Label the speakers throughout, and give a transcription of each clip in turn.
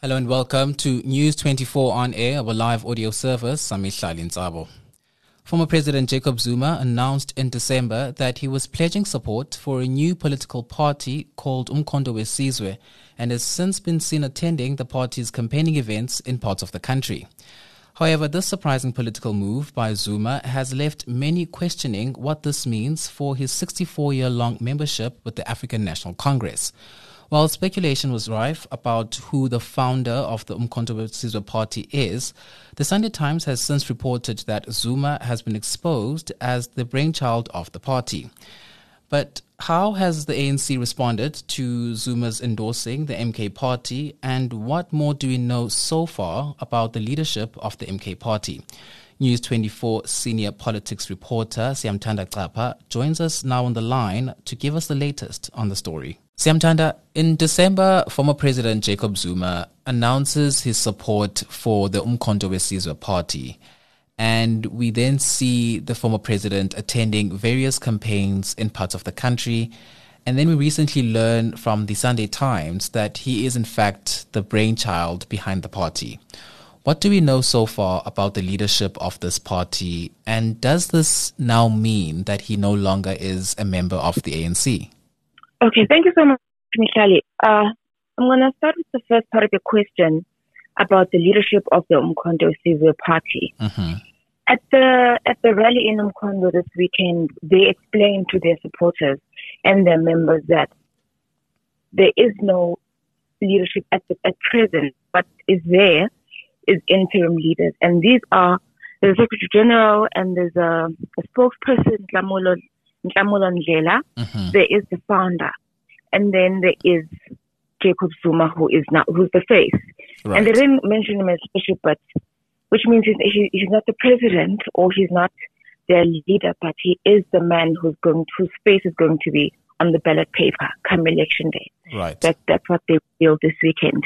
Speaker 1: Hello and welcome to News 24 on air, our live audio service. I'm Mihlali Ntsabo. Former President Jacob Zuma announced in December that he was pledging support for a new political party called Umkhonto weSizwe and has since been seen attending the party's campaigning events in parts of the country. However, this surprising political move by Zuma has left many questioning what this means for his 64-year-long membership with the African National Congress. While speculation was rife about who the founder of the Umkhonto weSizwe party is, the Sunday Times has since reported that Zuma has been exposed as the brainchild of the party. But how has the ANC responded to Zuma's endorsing the MK party, and what more do we know so far about the leadership of the MK party? News 24 senior politics reporter Siyamthanda Xapa joins us now on the line to give us the latest on the story. Siyamthanda, in December, former President Jacob Zuma announces his support for the Umkhonto weSizwe party. And we then see the former president attending various campaigns in parts of the country. And then we recently learn from the Sunday Times that he is in fact the brainchild behind the party. What do we know so far about the leadership of this party? And does this now mean that he no longer is a member of the ANC?
Speaker 2: Okay, thank you so much, Mihlali. I'm going to start with the first part of the question about the leadership of the Umkhonto weSizwe party.
Speaker 1: Mm-hmm.
Speaker 2: At the rally in Umkhonto this weekend, they explained to their supporters and their members that there is no leadership at present. What is there is interim leaders, and these are the Secretary General and there's a spokesperson, Nhlamulo Ndlela.
Speaker 1: Mm-hmm.
Speaker 2: There is the founder, and then there is Jacob Zuma, who's the face.
Speaker 1: Right.
Speaker 2: And they didn't mention him as leadership, but which means he's not the president or he's not their leader, but he is the man whose face is going to be on the ballot paper come election day.
Speaker 1: Right.
Speaker 2: That's what they revealed this weekend.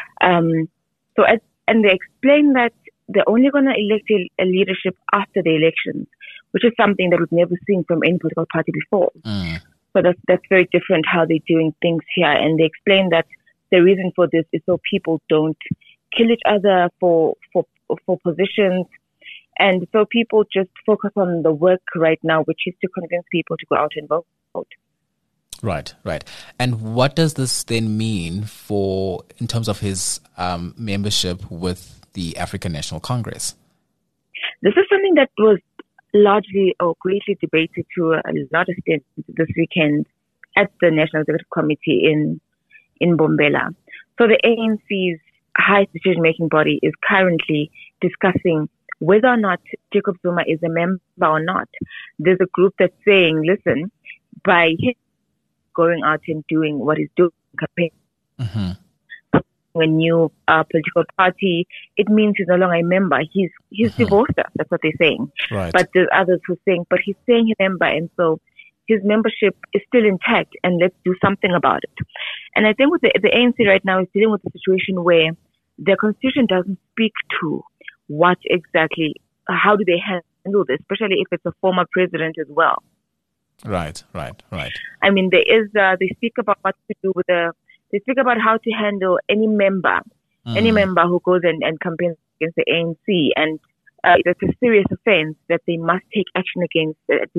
Speaker 2: And they explained that they're only going to elect a leadership after the elections, which is something that we've never seen from any political party before.
Speaker 1: Mm.
Speaker 2: So that's very different how they're doing things here. And they explained that the reason for this is so people don't kill each other for positions. And so people just focus on the work right now, which is to convince people to go out and vote.
Speaker 1: Right. And what does this then mean in terms of his membership with the African National Congress?
Speaker 2: This is something that was largely or greatly debated to a lot of extent this weekend at the National Executive Committee in Mbombela. So the ANC's highest decision-making body is currently discussing whether or not Jacob Zuma is a member or not. There's a group that's saying, listen, by him going out and doing what he's doing, campaign,
Speaker 1: mm-hmm.
Speaker 2: a new political party, it means he's no longer a member. He's
Speaker 1: mm-hmm.
Speaker 2: divorced us. That's what they're saying.
Speaker 1: Right.
Speaker 2: But there's others who are saying, but he's saying a member, and so his membership is still intact, and let's do something about it. And I think with the ANC right now is dealing with a situation where their constitution doesn't speak to how do they handle this, especially if it's a former president as well.
Speaker 1: Right.
Speaker 2: I mean, they speak about what to do they speak about how to handle any member who goes and campaigns against the ANC, and it's a serious offense that they must take action against.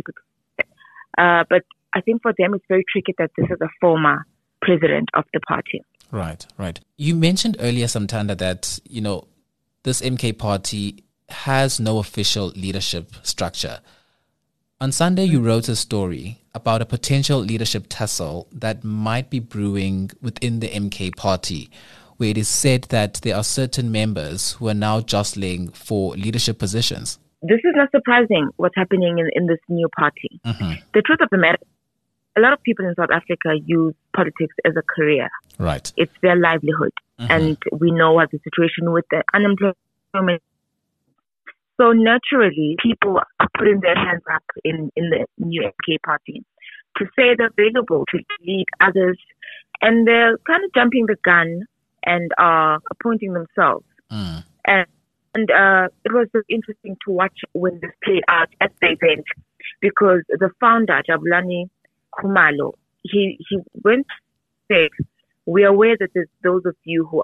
Speaker 2: But I think for them it's very tricky that this is a former president of the party.
Speaker 1: Right. You mentioned earlier, Siyamthanda, that this MK party has no official leadership structure. On Sunday, you wrote a story about a potential leadership tussle that might be brewing within the MK party, where it is said that there are certain members who are now jostling for leadership positions.
Speaker 2: This is not surprising what's happening in this new party.
Speaker 1: Mm-hmm.
Speaker 2: The truth of the matter, a lot of people in South Africa use politics as a career.
Speaker 1: Right.
Speaker 2: It's their livelihood. Mm-hmm. And we know what the situation with the unemployment. So naturally, people are putting their hands up in the new MK party to say they're available to lead others. And they're kind of jumping the gun and are appointing themselves.
Speaker 1: Mm.
Speaker 2: And it was very interesting to watch when this played out at the event, because the founder, Jabulani Khumalo, he went said, "We are aware that there's those of you who are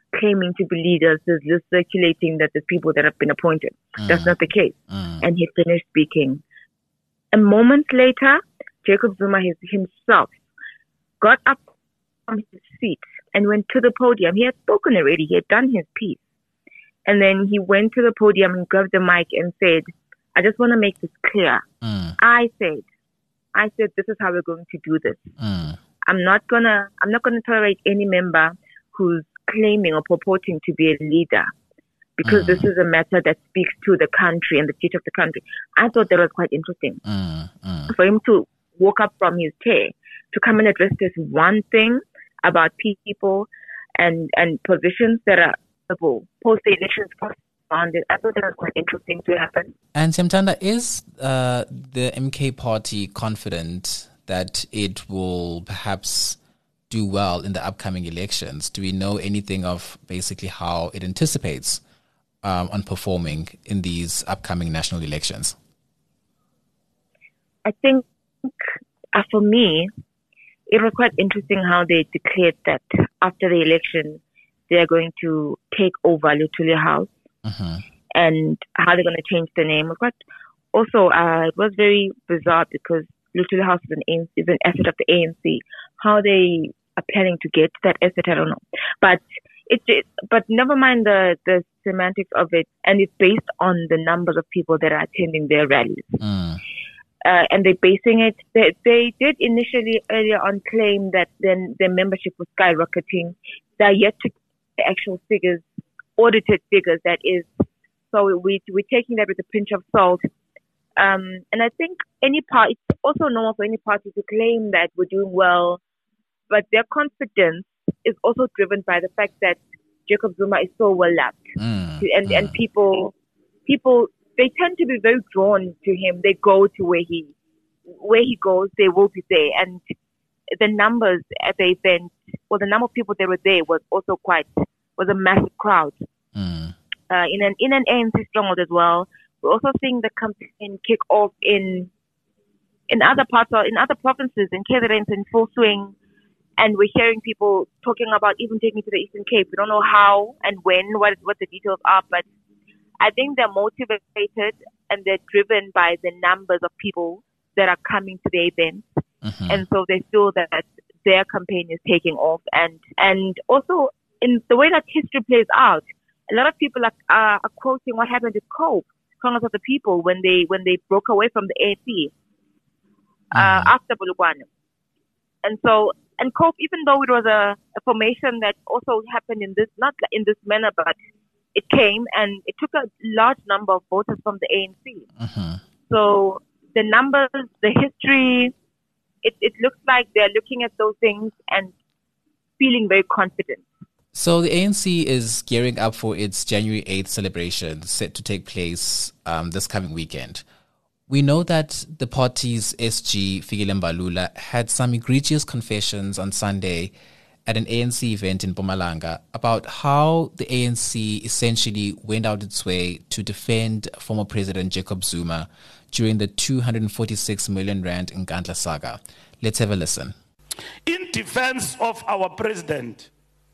Speaker 2: claiming to be leaders is just circulating that there's people that have been appointed. That's not the case. And he finished speaking. A moment later, Jacob Zuma himself got up from his seat and went to the podium. He had spoken already. He had done his piece. And then he went to the podium and grabbed the mic and said, I just want to make this clear. I said, this is how we're going to do this. I'm not gonna tolerate any member who's claiming or purporting to be a leader, because this is a matter that speaks to the country and the future of the country. I thought that was quite interesting. For him to walk up from his chair to come and address this one thing about people and positions that are post the elections on it. I thought that was quite interesting to happen.
Speaker 1: And Semtanda, is the MK party confident that it will perhaps do well in the upcoming elections? Do we know anything of basically how it anticipates on performing in these upcoming national elections?
Speaker 2: I think for me, it was quite interesting how they declared that after the election, they are going to take over Luthuli House. And how they're going to change the name. It was very bizarre because Luthuli House is an asset of the ANC. How they are planning to get that asset, I don't know. But never mind the semantics of it, and it's based on the numbers of people that are attending their rallies. And they're basing it. They did initially earlier on claim that then their membership was skyrocketing. They're yet to get the actual figures, audited figures. That is, so we're taking that with a pinch of salt. And I think it's also normal for any party to claim that we're doing well, but their confidence is also driven by the fact that Jacob Zuma is so well loved, and people they tend to be very drawn to him. They go to where he goes, they will be there, and the numbers at the event, the number of people that were there was a massive crowd. In an ANC stronghold as well. We're also seeing the campaign kick off in other parts or in other provinces, in KZN in full swing, and we're hearing people talking about even taking to the Eastern Cape. We don't know how and when, what the details are, but I think they're motivated and they're driven by the numbers of people that are coming to the event, and so they feel that their campaign is taking off, and also in the way that history plays out. A lot of people are quoting what happened to COPE, Congress of the People, when they broke away from the ANC after Bulugwane. And COPE, even though it was a formation that also happened not in this manner, but it came and it took a large number of voters from the ANC. So the numbers, the history, it looks like they're looking at those things and feeling very confident.
Speaker 1: So the ANC is gearing up for its January 8th celebration set to take place this coming weekend. We know that the party's SG, Fikile Mbalula, had some egregious confessions on Sunday at an ANC event in Mpumalanga about how the ANC essentially went out its way to defend former President Jacob Zuma during the 246 million rand Nkandla saga. Let's have a listen.
Speaker 3: In defense of our president,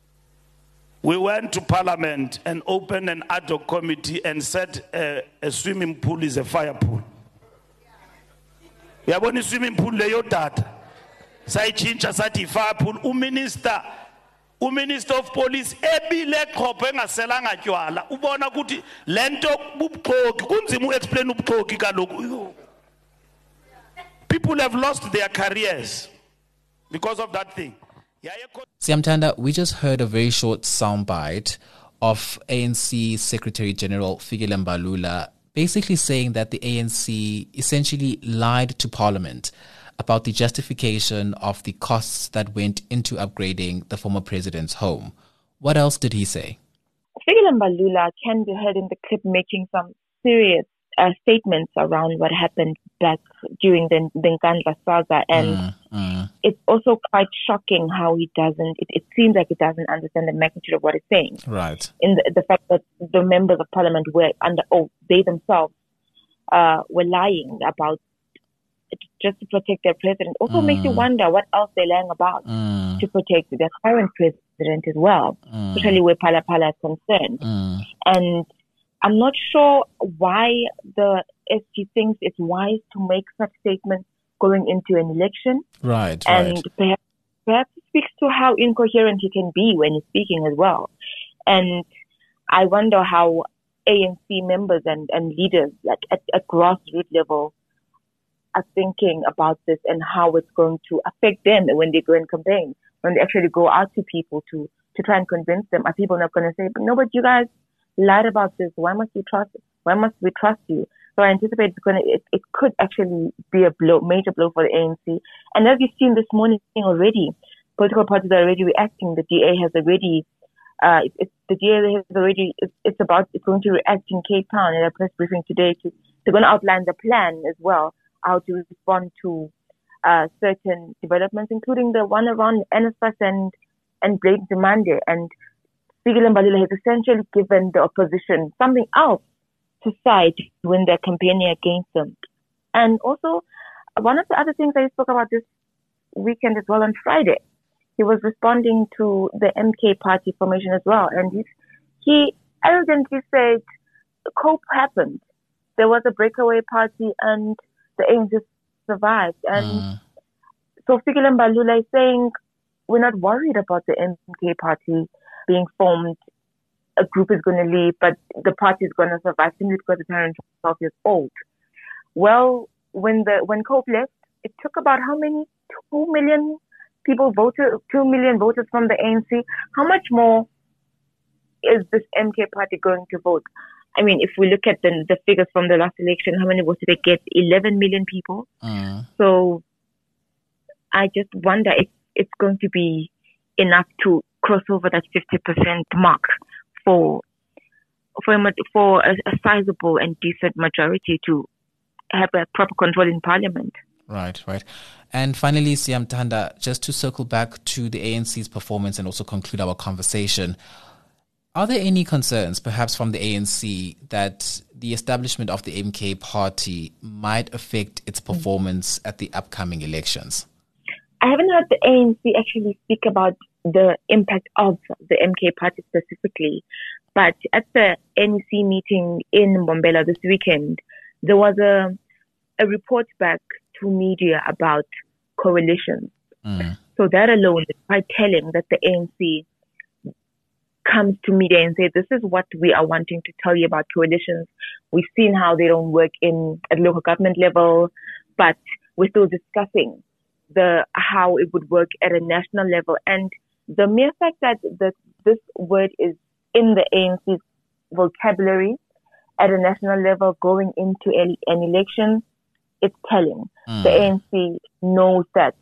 Speaker 3: we went to Parliament and opened an ad hoc committee and said a swimming pool is a fire pool. Yabona swimming pool leyo data. Sayichincha sathi fire pool. Uminister of Police ebile khophe engaselanga tywala. Ubona ukuthi lento bubxoki kunzima uexplain ubxoki kaloku. People have lost their careers because of that thing.
Speaker 1: Siamtanda, we just heard a very short soundbite of ANC Secretary General Fikile Mbalula basically saying that the ANC essentially lied to Parliament about the justification of the costs that went into upgrading the former president's home. What else did he say?
Speaker 2: Fikile Mbalula can be heard in the clip making some serious statements around what happened back during the Nkandla saga, and it's also quite shocking how he doesn't. It seems like he doesn't understand the magnitude of what he's saying.
Speaker 1: Right.
Speaker 2: In the fact that the members of Parliament were under oath, they themselves were lying about just to protect their president. Also makes you wonder what else they're lying about to protect their current president. president as well, especially where Phala Phala is concerned. And I'm not sure why the SG thinks it's wise to make such statements going into an election.
Speaker 1: Right.
Speaker 2: And perhaps it speaks to how incoherent he can be when he's speaking as well. And I wonder how ANC members and leaders, like at grassroots level, are thinking about this and how it's going to affect them when they go and campaign, when they actually go out to people to try and convince them. Are people not going to say, no, but you guys lied about this. Why must we trust you? So I anticipate it could actually be a major blow for the ANC. And as you've seen this morning already, political parties are already reacting. The DA has already, it's going to react in Cape Town in a press briefing today. They're going to outline the plan as well, how to respond to certain developments, including the one around NSFAS and Blade Demande. And Fikile Mbalula has essentially given the opposition something else to cite when they're campaigning against them. And also, one of the other things that he spoke about this weekend as well on Friday, he was responding to the MK party formation as well. And he arrogantly said, COPE happened. There was a breakaway party and the ANC survived. And so Fikile Mbalula is saying, we're not worried about the MK party being formed. A group is going to leave, but the party is going to survive simply because the parent is 12 years old. Well, when COPE left, it took about how many? 2 million people voted, 2 million voters from the ANC. How much more is this MK party going to vote? I mean, if we look at the figures from the last election, how many votes did they get? 11 million people. So I just wonder if it's going to be enough to cross over that 50% mark for a sizable and decent majority to have a proper control in parliament.
Speaker 1: Right. And finally, Siyamthanda, just to circle back to the ANC's performance and also conclude our conversation, are there any concerns, perhaps from the ANC, that the establishment of the MK party might affect its performance at the upcoming elections?
Speaker 2: I haven't heard the ANC actually speak about the impact of the MK party specifically, but at the NEC meeting in Mbombela this weekend, there was a report back to media about coalitions. So that alone is quite telling, that the ANC comes to media and say, this is what we are wanting to tell you about coalitions. We've seen how they don't work at local government level, but we're still discussing how it would work at a national level. And the mere fact that this word is in the ANC's vocabulary at a national level going into an election, it's telling. The ANC knows that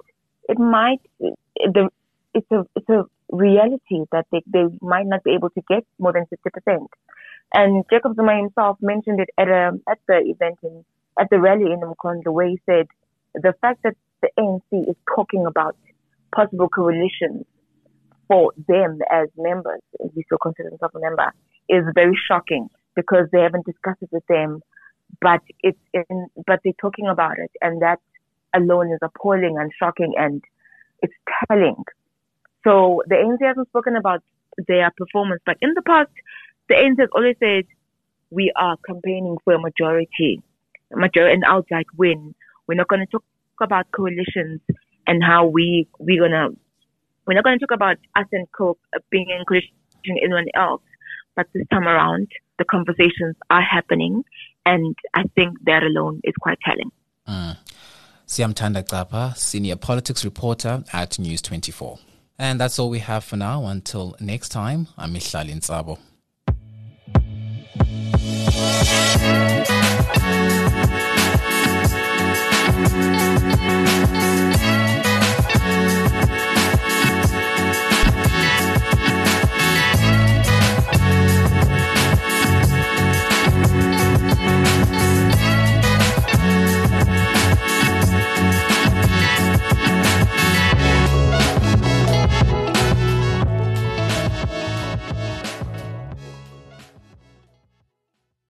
Speaker 2: it's a reality that they might not be able to get more than 50%. And Jacob Zuma himself mentioned it at the event at the rally in Mkondo, where he said the fact that the ANC is talking about possible coalitions for them as members, if you still consider themselves a member, is very shocking, because they haven't discussed it with them, but they're talking about it, and that alone is appalling and shocking, and it's telling. So the ANC hasn't spoken about their performance, but in the past, the ANC has always said, we are campaigning for a majority, an outright win. We're not going to talk about coalitions and how we're not going to talk about us and COPE being in coalition with anyone else. But this time around, the conversations are happening, and I think that alone is quite telling.
Speaker 1: Siyamthanda Xapa, senior politics reporter at News 24. And that's all we have for now. Until next time, I'm Mihlali Ntsabo.